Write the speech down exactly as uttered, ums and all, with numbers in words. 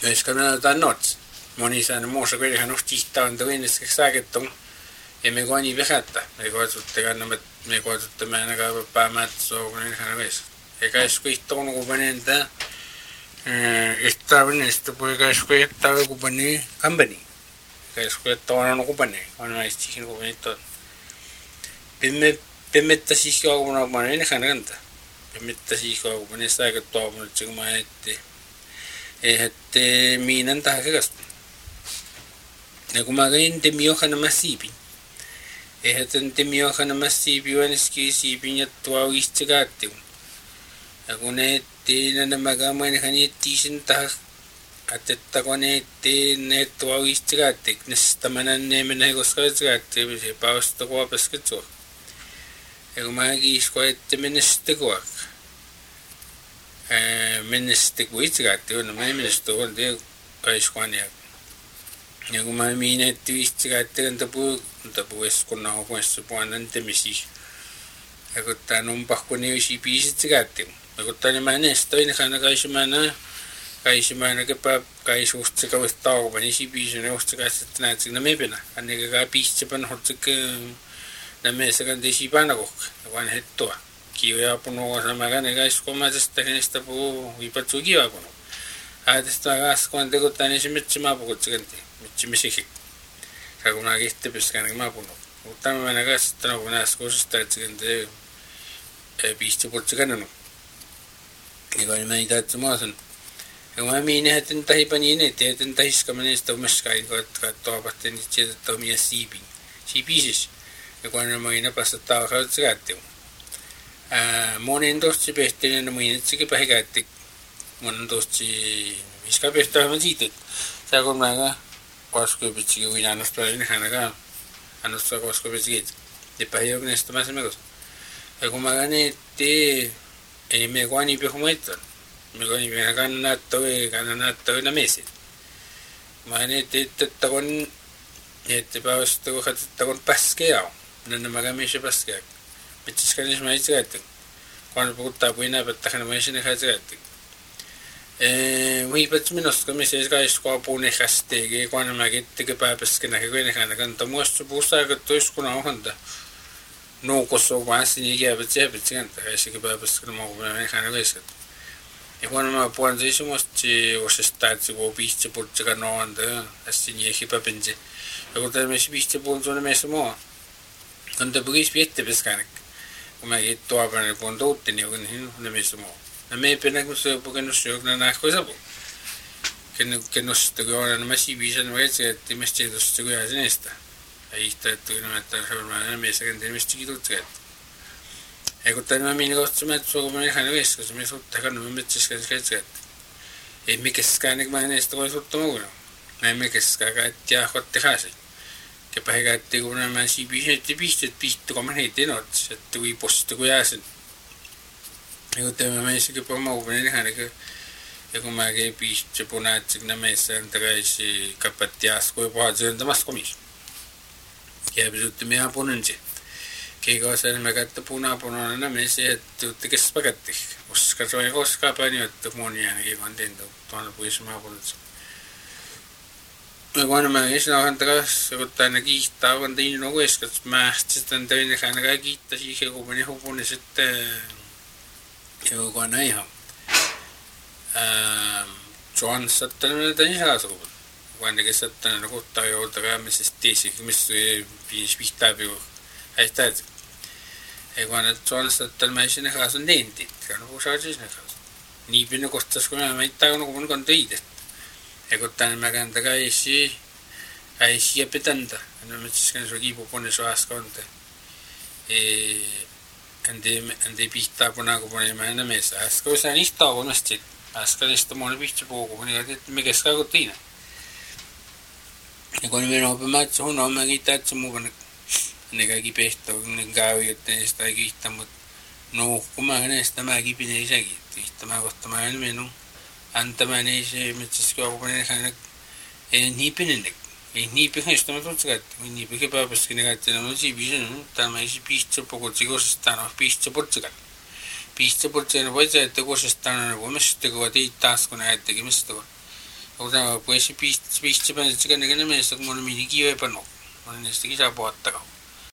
Yhdyskannan tämän nots. Moni saan muussa kuitenkaan nuhtihtaa on tuinniskeksi saakettun. Ja me koni pehättä. Me koetutte kannamme, me koetutte me ainakaan päämät suokunen ihan veis. Eikä isku ihtoon kupanen tää. Ihtaavin istu puhuika isku ihtaavin kupani kampani. Eikä isku ihtaavin on kupani. On maistikin kupani tuon. Pimme, pimmettä siis joukuna kupani ihan kantaa. Pimmettä siis joukuna saaket tuopunut se kun mä ette. Ehette miinan tahakasta. Ja kun mä käin temiohana massiipin. Eheten temiohana massiipin vainiski siipin ja tuauista kaattiun. Ja kun ette nänä mäkämain hän ettiisin tahak. Atetta kun ette ne tuauista kaattik. Nästä mä nänne mennä koska kaattik. Se pausta kuopasket suo. Ja kun mä kiisko ette mennä sitten kuak. Mennä sitten kuitsi kaattik. No mä en mennä sitten kuak. Kaiskuan ja. Ja kun mä miin ette viisti kaattik. Anta puu. Anta puu eskunna hukuessa puan antamisi. Ja kun tää on pakko ne olisi piisit se kaattik. Ja kun tää on mä näistä. Aina kana kaisumana. Kaisumana kepä kaisuust se kavist tauva. Niin si piisin ja usta kaisetta näet. No me pena. Anne kaa piisti pan hotsik. Nämä se kan tesi pana kokka. Ja vaan hettua. Kiivoja punua sama kane kaiskuomaisesta. Kenestä puu viipatsu kiiva punua. Aatesta kaaskuan tekottaa niin se metsi maapukut se kanti. Metsi mesikin. Ja kun mä kihtepes käännäkin maapunut. Mutta mä mennä kaasittanut kun äskuisesta että se kanti piisti pultsi kannanut. Ja kun mä niitä että maasan. Ja kun mä miin ehten tahipa niin ette. Ehten tahiskamaneista umaskain kattoapatten niin sieltä että on mies siipin. Siipisis. Ja kun mä miin napasta taakkaan se kaattiin. Monen tosti pehtinen miin että sekin pähi kaattiin. Mun tosti viska pehtoahan siitä. Sä kun mä koskopitsi kuin annosta välin hänäkään. Annosta koskopitsi. Ja pähi jokin estämässä mekos. Ja kun mä kannetti ei me kuani pehumaittan. Me kuani pehumaittan kannattoi kannattoi namesit. Mä kannetti että kun että päivästä kun että kun paskeaa. Nänä mä kämisi paskeaa. Mitsis kannis mä itse käyttä. Kun puhuttaa puinaa pättähän mä isin ehkä käyttä. Viipats minusta kun me siis kaiskua puun ehkästeegi. Kun mä kittikö päiväskenä kun ehkäänä kantaa muista puusta aika toiskuna ohanta. Nuukossa on vaan sinne ikävät sehpätsi kantaa. Käisikin päiväskenä mä kun ehkäänä kaiskat. Ja kun mä puhuin siis musta osesta että kun piistsi pultsi kannoa antaa. Ässin jäki päpinsi. Ja kun tämä mesi piistsi pultsi on meistä mua. Kun tämä pukis piettepäs käännäk. Kun mä kiit tuopäin puhun tuutti niin kun ne meistä mua. Ja me ei pidä kun se joku kennossa jokin nähkoi sapu. Kennosta kun on nämä siipiisen vaikka että meistä tietosta kun jää sinestä. Ja ihtaa että kun mä että nämä meistä kenteen meistä kitutsi käyttä. Ja kun tämä minä kohta mä että suoku mä ihan veis, kun se me suuttaa kannaa metsässä käyttä. Ei me keskään niin mä näistä voi suuttaa mukana. Mä emme keskään käyttä ja kotte haasi. Ja päin käytti kun nämä siipiisen että pistet pistu kun mä heitin ots. Että kui posta kun jääsin. Ja kun tämä meistä kyllä maupinen ihan eikä. Ja kun mä käin pistu punaatsi kun meistä antakaisi kapatti askoi puhutsi antamassa komis. Ja pysytti me ihan punansi. Keikoisen mä käyttä punaa punana nämessä että tuutti kespakatti. Koska se on koskaan päin jotta moni ainakin kun tentu tuonne puissa maapunatsa. Ja kun mä isin ahantakas, kun tänne kiittää, kun tein on kuiskas, mä sitten tein ainakaan kiittää siihen, kun meni hupuni sitten joku aina ihan. John sattana meillä tein ihan asukun. Kun ainakin sattana kuttaa joutaa käymisessä tiisikin, missä piis pihtää piu häistää. Ja kun aina John sattana mä isin ihan asun teintit, kun kun saa siis näkään. Niin pinnu kohtas, kun mä meittaa, kun kun kun teitet. Ja kun tänne mä kääntää käisi, käisi ja petäntä. Ja mä siis käyn se kiipupone se askonte. Ante pihtaa punaa kun pone mä enää meessä. Äsken kun sään ihtaa onesti. Äsken niistä moni pihtsi puhuu, kun niitä me keskää kun tiina. Ja kun minä opin että hun on mä kiittää, että se mukana. Ne kaikki pehtoa, kun ne käy, jotta ne sitä ei kiittää. Mutta no, kun mä näistä mä kipin ei sekin. Kiittämään kohta mä en mennä. Antamaan ei se metsässä kaupuneen hän ei niipinen. Ei niipinen, josta mä tuotsa käytti. Ei niipinen päiväskin käytti. No on siipisen. Tämä ei se piistö pokotsi kosestaan. On piistö portsikan. Piistö portsikan voi se, että kosestaan on voimassa. Kun ei taas kun näet tekemistä. Ora puesi pis pis chipan chikan ne me sak mon mi ki we pano. Mon ne sti sa bot ta.